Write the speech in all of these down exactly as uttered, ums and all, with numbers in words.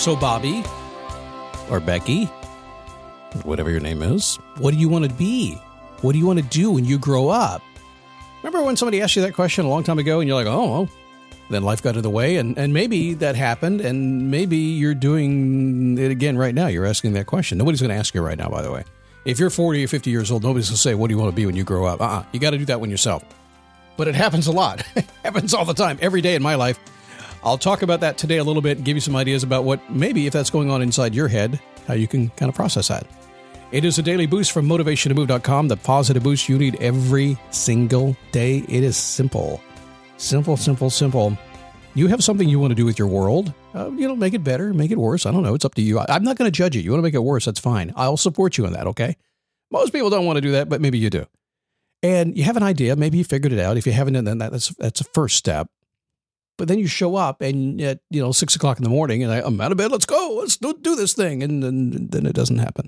So, Bobby, or Becky, whatever your name is, what do you want to be? What do you want to do when you grow up? Remember when somebody asked you that question a long time ago and you're like, oh, well, then life got in the way, and, and maybe that happened, and maybe you're doing it again right now. You're asking that question. Nobody's going to ask you right now, by the way. If you're forty or fifty years old, nobody's going to say, what do you want to be when you grow up? Uh-uh. You got to do that one yourself. But it happens a lot. It happens all the time, every day in my life. I'll talk about that today a little bit and give you some ideas about what maybe if that's going on inside your head, how you can kind of process that. It is a daily boost from motivation to move dot com, the positive boost you need every single day. It is simple. Simple, simple, simple. You have something you want to do with your world. Uh, you know, make it better, make it worse. I don't know. It's up to you. I, I'm not going to judge you. You want to make it worse, that's fine. I'll support you in that, okay? Most people don't want to do that, but maybe you do. And you have an idea. Maybe you figured it out. If you haven't, then that, that's that's a first step. But then you show up and at, you know, six o'clock in the morning and I, I'm out of bed. Let's go. Let's do, do this thing. And then, then it doesn't happen.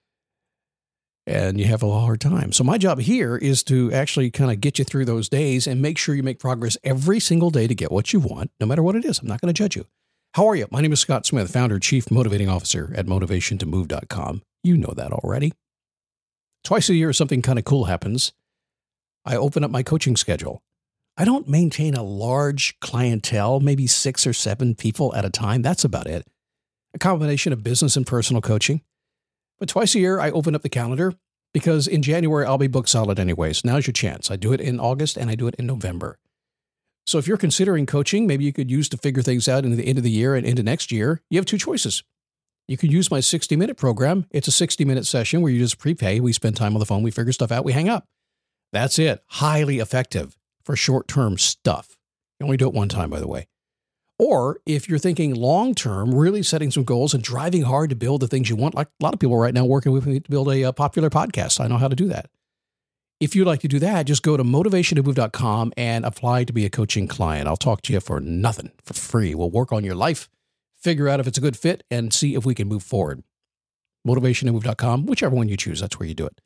And you have a hard time. So my job here is to actually kind of get you through those days and make sure you make progress every single day to get what you want, no matter what it is. I'm not going to judge you. How are you? My name is Scott Smith, founder, chief motivating officer at motivation to move dot com. You know that already. Twice a year, something kind of cool happens. I open up my coaching schedule. I don't maintain a large clientele, maybe six or seven people at a time. That's about it. A combination of business and personal coaching. But twice a year, I open up the calendar because in January, I'll be booked solid anyways. Now's your chance. I do it in August and I do it in November. So if you're considering coaching, maybe you could use to figure things out into the end of the year and into next year, you have two choices. You can use my sixty-minute program. It's a sixty-minute session where you just prepay. We spend time on the phone. We figure stuff out. We hang up. That's it. Highly effective for short-term stuff. You only do it one time, by the way. Or if you're thinking long-term, really setting some goals and driving hard to build the things you want, like a lot of people right now working with me to build a, a popular podcast. I know how to do that. If you'd like to do that, just go to motivation to move dot com and apply to be a coaching client. I'll talk to you for nothing, for free. We'll work on your life, figure out if it's a good fit, and see if we can move forward. motivation to move dot com, whichever one you choose, that's where you do it.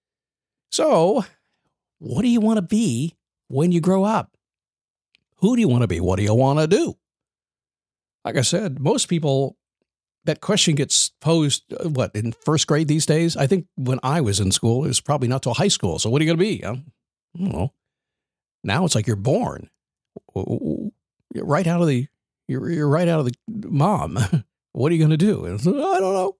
So, what do you want to be when you grow up? Who do you want to be? What do you want to do? Like I said, most people, that question gets posed, uh, what, in first grade these days? I think when I was in school, it was probably not till high school. So what are you going to be? I don't know. Now it's like you're born. You're right out of the, you're, you're right out of the mom. What are you going to do? And I don't know.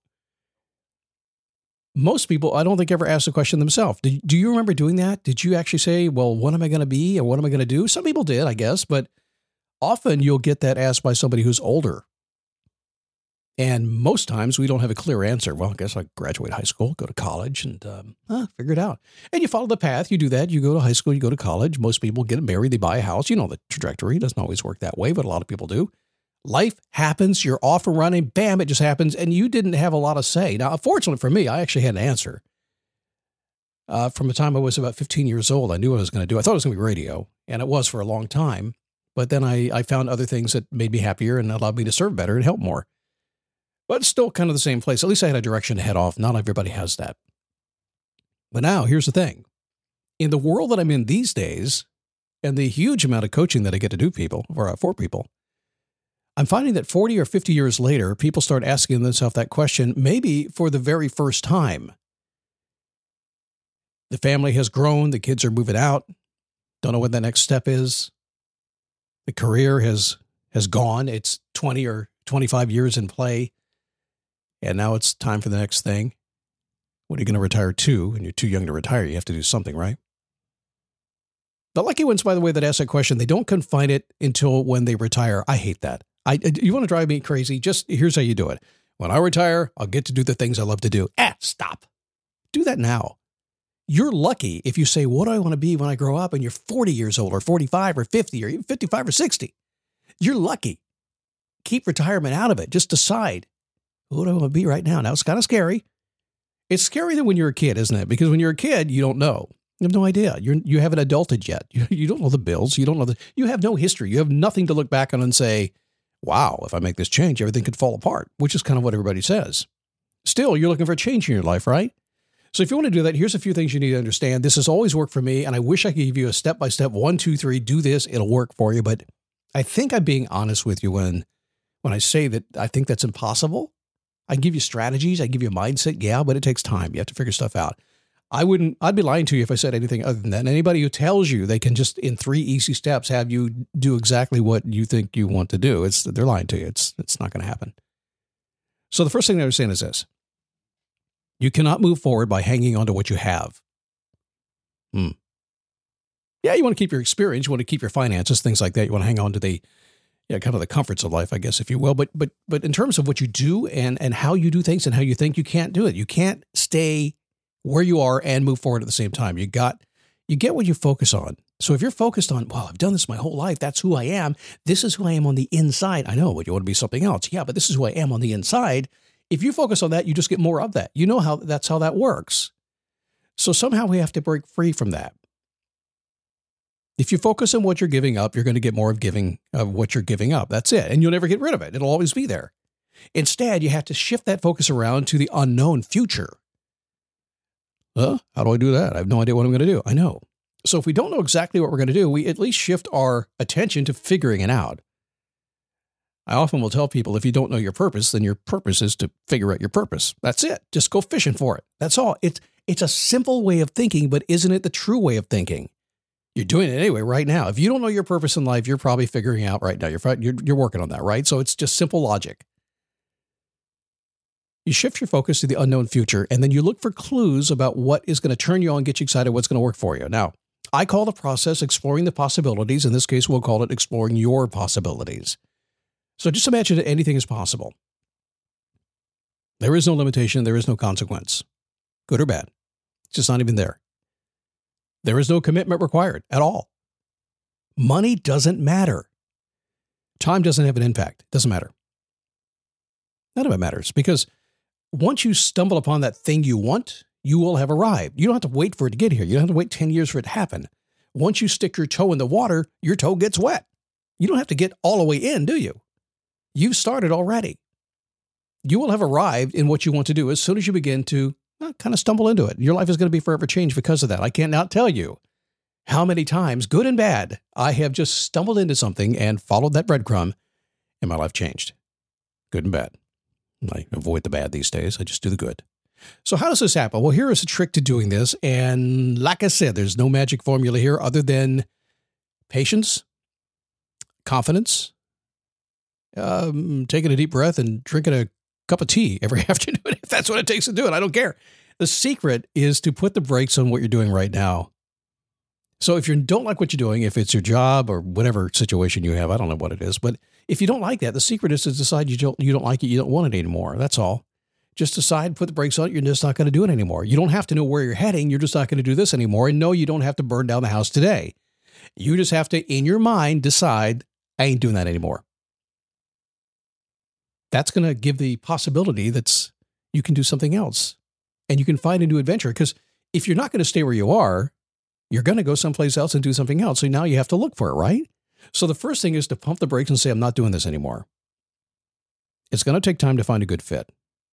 Most people, I don't think, ever ask the question themselves. Do, do you remember doing that? Did you actually say, well, what am I going to be? Or what am I going to do? Some people did, I guess, but often you'll get that asked by somebody who's older. And most times we don't have a clear answer. Well, I guess I graduate high school, go to college, and um, uh, figure it out. And you follow the path. You do that. You go to high school, you go to college. Most people get married, they buy a house. You know the trajectory. It doesn't always work that way, but a lot of people do. Life happens. You're off and running. Bam, it just happens. And you didn't have a lot of say. Now, fortunately for me, I actually had an answer. Uh, from the time I was about fifteen years old, I knew what I was going to do. I thought it was going to be radio, and it was for a long time. But then I, I found other things that made me happier and allowed me to serve better and help more. But it's still kind of the same place. At least I had a direction to head off. Not everybody has that. But now, here's the thing. In the world that I'm in these days, and the huge amount of coaching that I get to do people, or uh, for people, I'm finding that forty or fifty years later, people start asking themselves that question, maybe for the very first time. The family has grown. The kids are moving out. Don't know what the next step is. The career has has gone. It's twenty or twenty-five years in play. And now it's time for the next thing. What are you going to retire to? And you're too young to retire. You have to do something, right? The lucky ones, by the way, that ask that question, they don't confine it until when they retire. I hate that. I, you want to drive me crazy? Just here's how you do it. When I retire, I'll get to do the things I love to do. Ah, stop. Do that now. You're lucky if you say, what do I want to be when I grow up? And you're forty years old or forty-five or fifty or even fifty-five or sixty. You're lucky. Keep retirement out of it. Just decide, who do I want to be right now? Now, it's kind of scary. It's scarier than when you're a kid, isn't it? Because when you're a kid, you don't know. You have no idea. You're, you haven't adulted yet. You, you don't know the bills. You don't know the, you have no history. You have nothing to look back on and say, wow, if I make this change, everything could fall apart, which is kind of what everybody says. Still, you're looking for a change in your life, right? So if you want to do that, here's a few things you need to understand. This has always worked for me, and I wish I could give you a step-by-step, one, two, three, do this, it'll work for you. But I think I'm being honest with you when, when I say that I think that's impossible. I can give you strategies. I can give you a mindset. Yeah, but it takes time. You have to figure stuff out. I wouldn't, I'd be lying to you if I said anything other than that. And anybody who tells you they can just in three easy steps have you do exactly what you think you want to do, it's, they're lying to you. It's, it's not going to happen. So the first thing I was saying is this. You cannot move forward by hanging on to what you have. Hmm. Yeah, you want to keep your experience. You want to keep your finances, things like that. You want to hang on to the, yeah, kind of the comforts of life, I guess, if you will. But, but, but in terms of what you do and, and how you do things and how you think, you can't do it. You can't stay where you are and move forward at the same time. You got, you get what you focus on. So if you're focused on, well, I've done this my whole life. That's who I am. This is who I am on the inside. I know, but you want to be something else. Yeah, but this is who I am on the inside. If you focus on that, you just get more of that. You know how that's how that works. So somehow we have to break free from that. If you focus on what you're giving up, you're going to get more of giving of what you're giving up. That's it. And you'll never get rid of it. It'll always be there. Instead, you have to shift that focus around to the unknown future. Huh? How do I do that? I have no idea what I'm going to do. I know. So if we don't know exactly what we're going to do, we at least shift our attention to figuring it out. I often will tell people, if you don't know your purpose, then your purpose is to figure out your purpose. That's it. Just go fishing for it. That's all. It's, it's a simple way of thinking, but isn't it the true way of thinking? You're doing it anyway right now. If you don't know your purpose in life, you're probably figuring out right now. You're, you're, you're working on that, right? So it's just simple logic. You shift your focus to the unknown future, and then you look for clues about what is going to turn you on, get you excited, what's going to work for you. Now, I call the process exploring the possibilities. In this case, we'll call it exploring your possibilities. So just imagine that anything is possible. There is no limitation. There is no consequence, good or bad. It's just not even there. There is no commitment required at all. Money doesn't matter. Time doesn't have an impact. It doesn't matter. None of it matters, because once you stumble upon that thing you want, you will have arrived. You don't have to wait for it to get here. You don't have to wait ten years for it to happen. Once you stick your toe in the water, your toe gets wet. You don't have to get all the way in, do you? You've started already. You will have arrived in what you want to do as soon as you begin to uh, kind of stumble into it. Your life is going to be forever changed because of that. I can't not tell you how many times, good and bad, I have just stumbled into something and followed that breadcrumb, and my life changed. Good and bad. I avoid the bad these days. I just do the good. So how does this happen? Well, here is a trick to doing this. And like I said, there's no magic formula here other than patience, confidence, um, taking a deep breath and drinking a cup of tea every afternoon, if that's what it takes to do it. I don't care. The secret is to put the brakes on what you're doing right now. So if you don't like what you're doing, if it's your job or whatever situation you have, I don't know what it is, but if you don't like that, the secret is to decide you don't, you don't like it, you don't want it anymore. That's all. Just decide, put the brakes on it, you're just not going to do it anymore. You don't have to know where you're heading, you're just not going to do this anymore. And no, you don't have to burn down the house today. You just have to, in your mind, decide, I ain't doing that anymore. That's going to give the possibility that's you can do something else and you can find a new adventure. Because if you're not going to stay where you are, you're going to go someplace else and do something else. So now you have to look for it, right? So the first thing is to pump the brakes and say, I'm not doing this anymore. It's going to take time to find a good fit.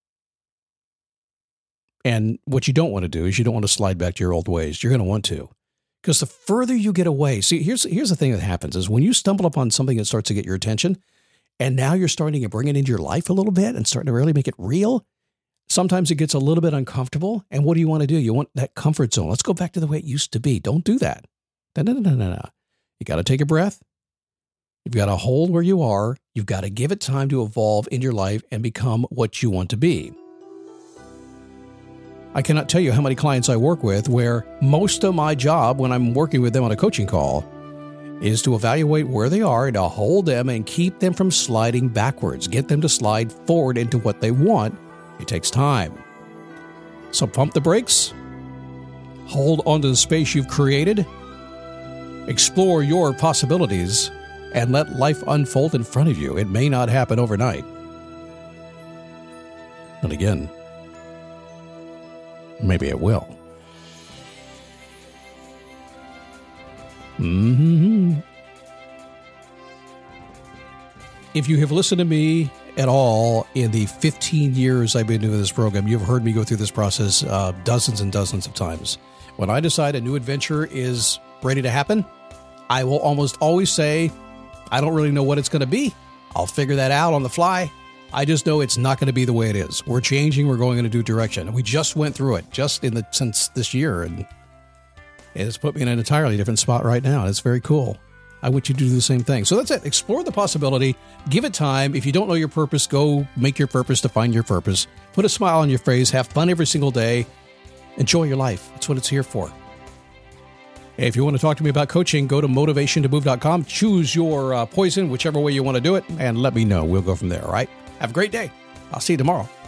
And what you don't want to do is you don't want to slide back to your old ways. You're going to want to. Because the further you get away, see, here's, here's the thing that happens is when you stumble upon something that starts to get your attention, and now you're starting to bring it into your life a little bit and starting to really make it real, sometimes it gets a little bit uncomfortable. And what do you want to do? You want that comfort zone. Let's go back to the way it used to be. Don't do that. No, no, no, no, no. You got to take a breath. You've got to hold where you are. You've got to give it time to evolve in your life and become what you want to be. I cannot tell you how many clients I work with where most of my job when I'm working with them on a coaching call is to evaluate where they are and to hold them and keep them from sliding backwards, get them to slide forward into what they want. It takes time. So pump the brakes, hold onto the space you've created, explore your possibilities, and let life unfold in front of you. It may not happen overnight. And again, maybe it will. Mm-hmm. If you have listened to me at all in the fifteen years I've been doing this program, you've heard me go through this process uh, dozens and dozens of times. When I decide a new adventure is ready to happen, I will almost always say, I don't really know what it's going to be. I'll figure that out on the fly. I just know it's not going to be the way it is. We're changing. We're going in a new direction. And we just went through it just in the since this year. And it's put me in an entirely different spot right now. It's very cool. I want you to do the same thing. So that's it. Explore the possibility. Give it time. If you don't know your purpose, go make your purpose to find your purpose. Put a smile on your face. Have fun every single day. Enjoy your life. That's what it's here for. Hey, if you want to talk to me about coaching, go to motivation to move dot com. Choose your uh, poison, whichever way you want to do it, and let me know. We'll go from there, all right? Have a great day. I'll see you tomorrow.